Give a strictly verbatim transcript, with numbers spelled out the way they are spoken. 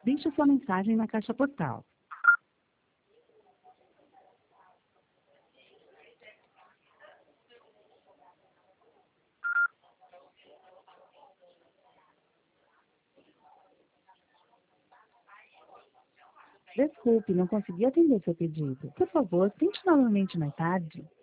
Deixe sua mensagem na caixa postal. Desculpe, não consegui atender seu pedido. Por favor, tente novamente mais tarde.